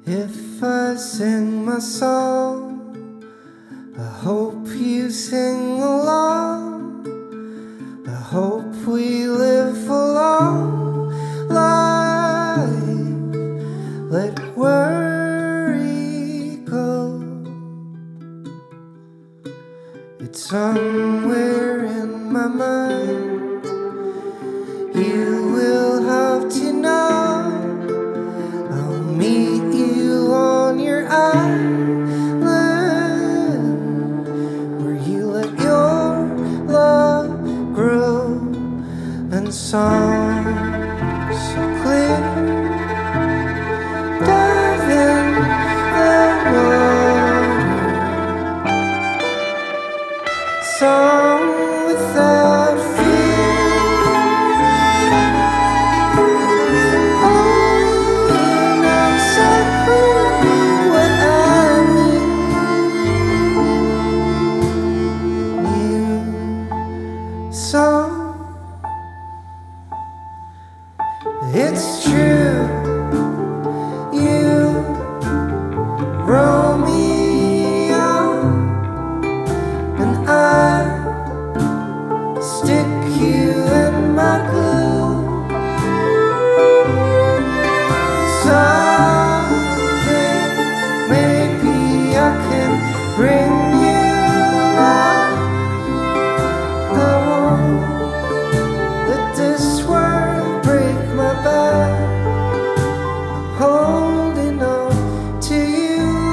If I sing my song, I hope you sing along. I hope we live a long life. Let worry go. It's somewhere in my mind. You will have to know. I'll meet you on your island, where you let your love grow, and songs so clear dive in the water. Song without fear. It's true, you Romeo, and I stick you in my glue. Someday maybe I can bring you love. I won't let this world break my back. Holding on to you.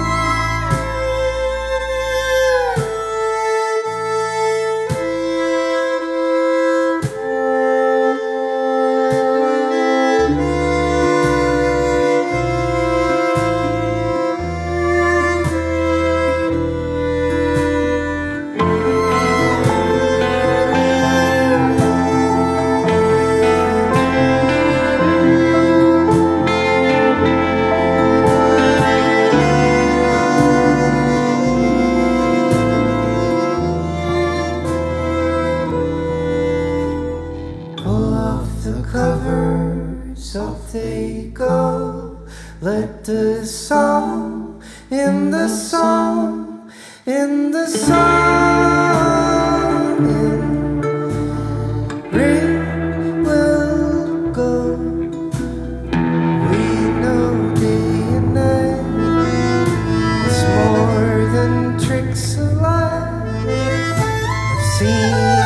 The covers up they go. Let the song in the song in the song ring will go. We know day and night is more than tricks of life. I've seen